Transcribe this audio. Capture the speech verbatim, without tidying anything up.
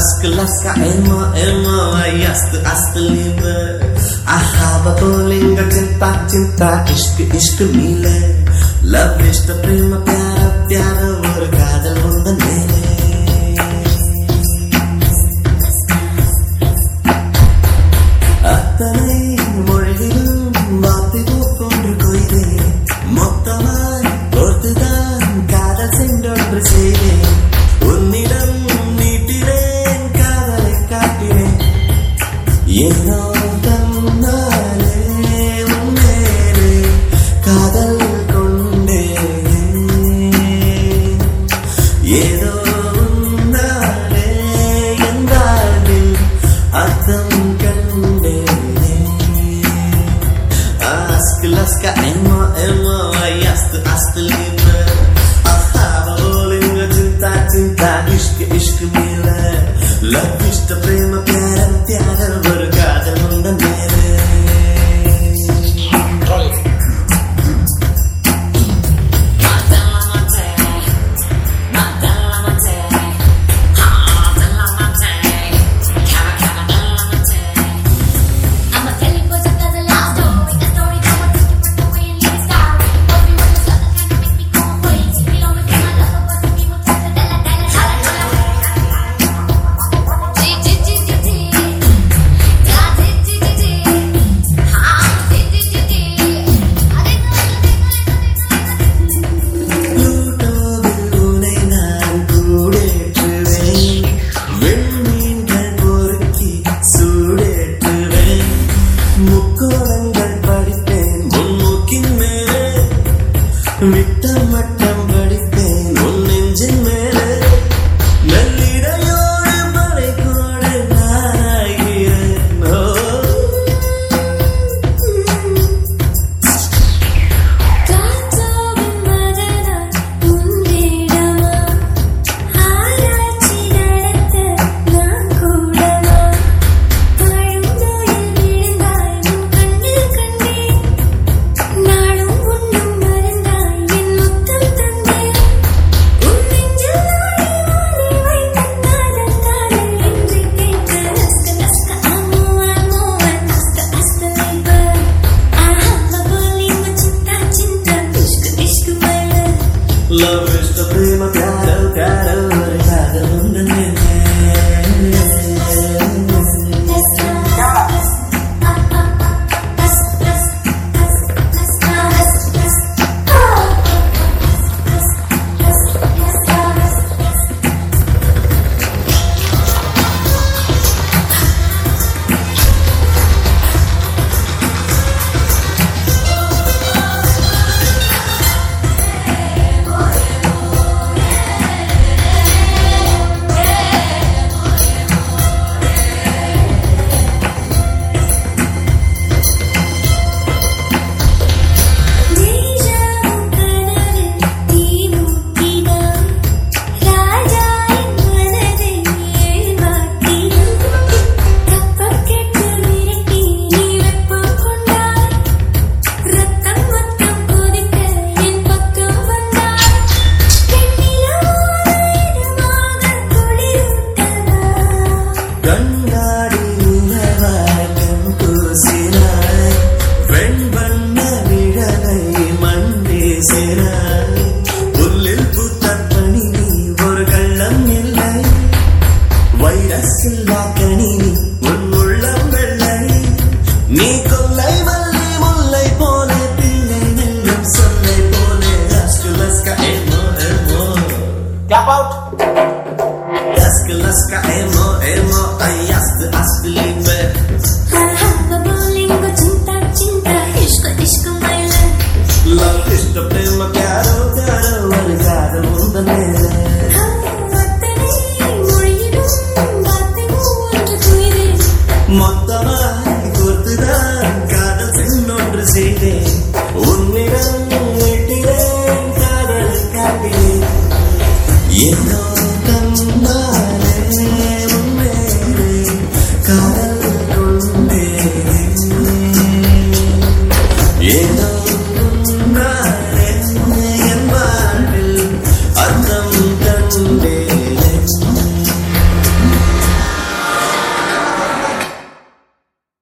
Laska emo emo ayast ast liebe ahaba bolinga cinta cinta ishq ishq mile love is the prema pyara pyara or kaadal mundan mele attanai mozhigum vaathigu kondu koide mottamai orthudan kaadal sendondru seide unnidam ஏதோ தன்னாலே உன்னேரே காதல் கொண்டேனே ஏதோ உன்னாலே என் வாழ்வில் அர்த்தம் கண்டேனே Ask laska emo emo ayast ast liebe ahava bolinga cinta cinta ishq ishq mile love is the prema pyara pyara or kaadal mundan mele விட்டம் மட்டம் படிப்பேன் உன் நெஞ்சின் மேலே நல்லிடையோடு மலை கூட நாராகிறேன் Love is the prema pyara pyara or kaadal mundan mele நீ கொல்லை வள்ளி முல்லை போலே பிள்ளை நெல்லும் சொல்லை போலே laska emo emo clap out laska emo emo ayast ast liebe ahava bolinga cinta cinta ishq ishq mile love is the prema pyara pyara or kaadal mundan mele மொத்தமாய் கொடுத்துதான் காதல் சென்னொன்று செய்தேன் உன்னிடம் வெட்டினேன் காதல் காட்டினேன் ஏதோ